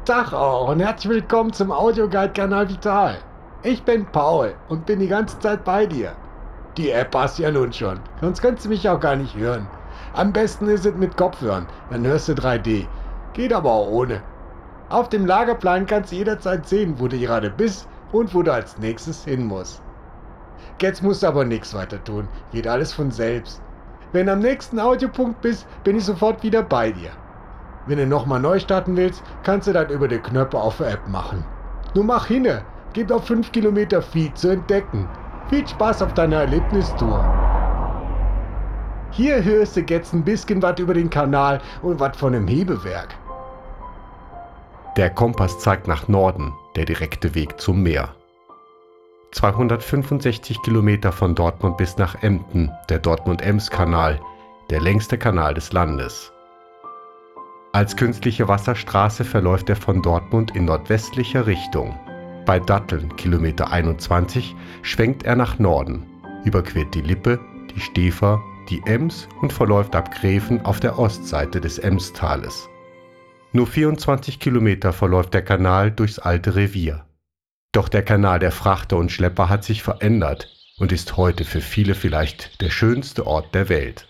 Tag auch und herzlich willkommen zum Audioguide Kanal Vital. Ich bin Paul und bin die ganze Zeit bei dir. Die App hast du ja nun schon, sonst könntest du mich auch gar nicht hören. Am besten ist es mit Kopfhörern, dann hörst du 3D. Geht aber auch ohne. Auf dem Lagerplan kannst du jederzeit sehen, wo du gerade bist und wo du als nächstes hin musst. Jetzt musst du aber nichts weiter tun, geht alles von selbst. Wenn du am nächsten Audiopunkt bist, bin ich sofort wieder bei dir. Wenn du nochmal neu starten willst, kannst du das über die Knöpfe auf der App machen. Nur mach hinne, gib auf 5 Kilometer viel zu entdecken. Viel Spaß auf deiner Erlebnistour. Hier hörst du jetzt ein bisschen was über den Kanal und was von dem Hebewerk. Der Kompass zeigt nach Norden, der direkte Weg zum Meer. 265 Kilometer von Dortmund bis nach Emden, der Dortmund-Ems-Kanal, der längste Kanal des Landes. Als künstliche Wasserstraße verläuft er von Dortmund in nordwestlicher Richtung. Bei Datteln, Kilometer 21, schwenkt er nach Norden, überquert die Lippe, die Stever, die Ems und verläuft ab Gräfen auf der Ostseite des Emstales. Nur 24 Kilometer verläuft der Kanal durchs alte Revier. Doch der Kanal der Frachter und Schlepper hat sich verändert und ist heute für viele vielleicht der schönste Ort der Welt.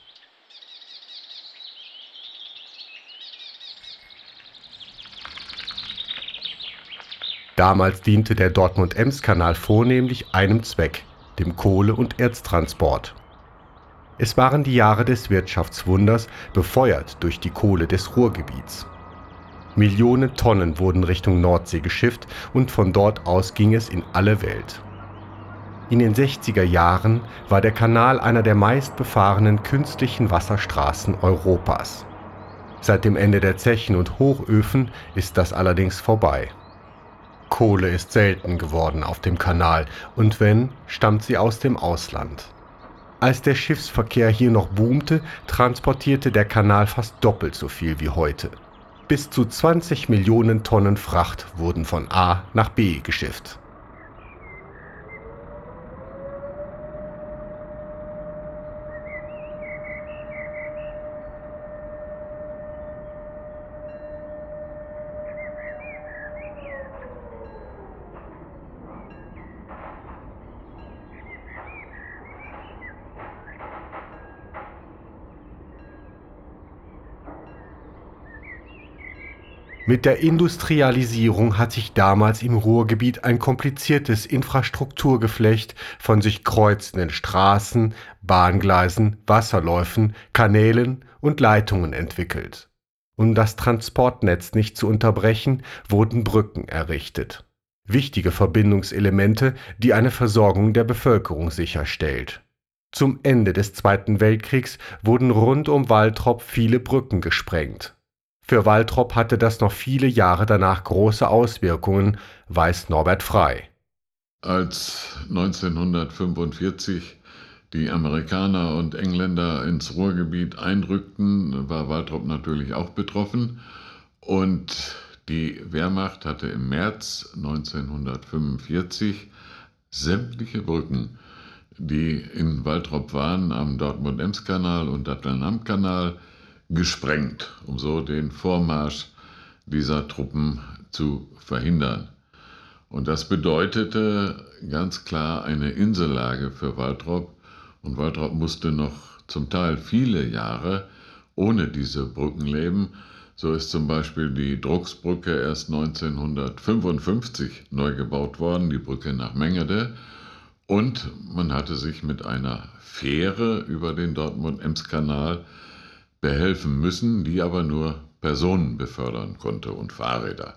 Damals diente der Dortmund-Ems-Kanal vornehmlich einem Zweck, dem Kohle- und Erztransport. Es waren die Jahre des Wirtschaftswunders, befeuert durch die Kohle des Ruhrgebiets. Millionen Tonnen wurden Richtung Nordsee geschifft und von dort aus ging es in alle Welt. In den 60er Jahren war der Kanal einer der meistbefahrenen künstlichen Wasserstraßen Europas. Seit dem Ende der Zechen und Hochöfen ist das allerdings vorbei. Kohle ist selten geworden auf dem Kanal und wenn, stammt sie aus dem Ausland. Als der Schiffsverkehr hier noch boomte, transportierte der Kanal fast doppelt so viel wie heute. Bis zu 20 Millionen Tonnen Fracht wurden von A nach B geschifft. Mit der Industrialisierung hat sich damals im Ruhrgebiet ein kompliziertes Infrastrukturgeflecht von sich kreuzenden Straßen, Bahngleisen, Wasserläufen, Kanälen und Leitungen entwickelt. Um das Transportnetz nicht zu unterbrechen, wurden Brücken errichtet. Wichtige Verbindungselemente, die eine Versorgung der Bevölkerung sicherstellt. Zum Ende des Zweiten Weltkriegs wurden rund um Waltrop viele Brücken gesprengt. Für Waltrop hatte das noch viele Jahre danach große Auswirkungen, weiß Norbert Frey. Als 1945 die Amerikaner und Engländer ins Ruhrgebiet einrückten, war Waltrop natürlich auch betroffen. Und die Wehrmacht hatte im März 1945 sämtliche Brücken, die in Waltrop waren, am Dortmund-Ems-Kanal und Datteln-Am-Kanal, gesprengt, um so den Vormarsch dieser Truppen zu verhindern. Und das bedeutete ganz klar eine Insellage für Waltrop. Und Waltrop musste noch zum Teil viele Jahre ohne diese Brücken leben. So ist zum Beispiel die Drucksbrücke erst 1955 neu gebaut worden, die Brücke nach Mengede. Und man hatte sich mit einer Fähre über den Dortmund-Ems-Kanal behelfen müssen, die aber nur Personen befördern konnte und Fahrräder.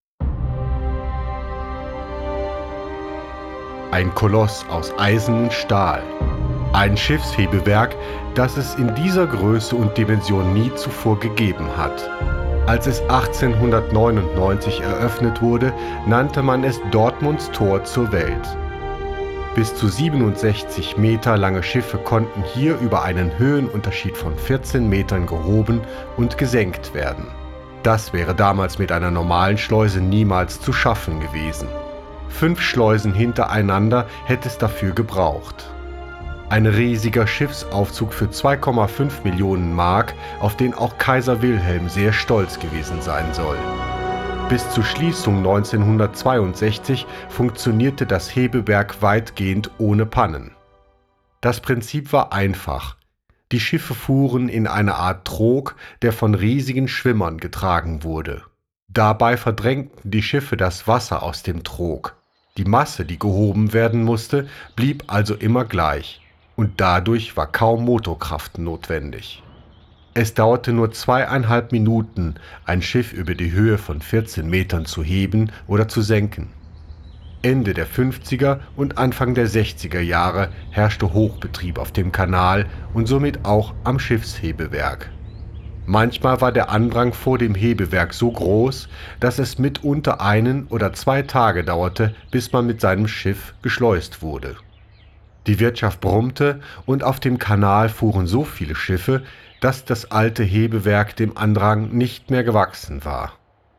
Ein Koloss aus Eisen und Stahl. Ein Schiffshebewerk, das es in dieser Größe und Dimension nie zuvor gegeben hat. Als es 1899 eröffnet wurde, nannte man es Dortmunds Tor zur Welt. Bis zu 67 Meter lange Schiffe konnten hier über einen Höhenunterschied von 14 Metern gehoben und gesenkt werden. Das wäre damals mit einer normalen Schleuse niemals zu schaffen gewesen. 5 Schleusen hintereinander hätte es dafür gebraucht. Ein riesiger Schiffsaufzug für 2,5 Millionen Mark, auf den auch Kaiser Wilhelm sehr stolz gewesen sein soll. Bis zur Schließung 1962 funktionierte das Hebewerk weitgehend ohne Pannen. Das Prinzip war einfach. Die Schiffe fuhren in einer Art Trog, der von riesigen Schwimmern getragen wurde. Dabei verdrängten die Schiffe das Wasser aus dem Trog. Die Masse, die gehoben werden musste, blieb also immer gleich, und dadurch war kaum Motorkraft notwendig. Es dauerte nur 2,5 Minuten, ein Schiff über die Höhe von 14 Metern zu heben oder zu senken. Ende der 50er und Anfang der 60er Jahre herrschte Hochbetrieb auf dem Kanal und somit auch am Schiffshebewerk. Manchmal war der Andrang vor dem Hebewerk so groß, dass es mitunter 1 oder 2 Tage dauerte, bis man mit seinem Schiff geschleust wurde. Die Wirtschaft brummte und auf dem Kanal fuhren so viele Schiffe, dass das alte Hebewerk dem Andrang nicht mehr gewachsen war.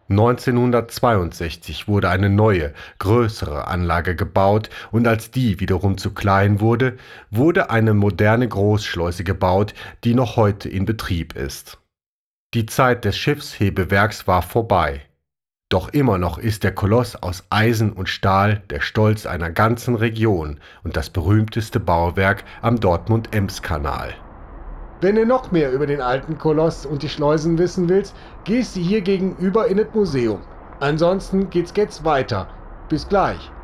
1962 wurde eine neue, größere Anlage gebaut und als die wiederum zu klein wurde, wurde eine moderne Großschleuse gebaut, die noch heute in Betrieb ist. Die Zeit des Schiffshebewerks war vorbei. Doch immer noch ist der Koloss aus Eisen und Stahl der Stolz einer ganzen Region und das berühmteste Bauwerk am Dortmund-Ems-Kanal. Wenn du noch mehr über den alten Koloss und die Schleusen wissen willst, gehst du hier gegenüber in das Museum. Ansonsten geht's jetzt weiter. Bis gleich.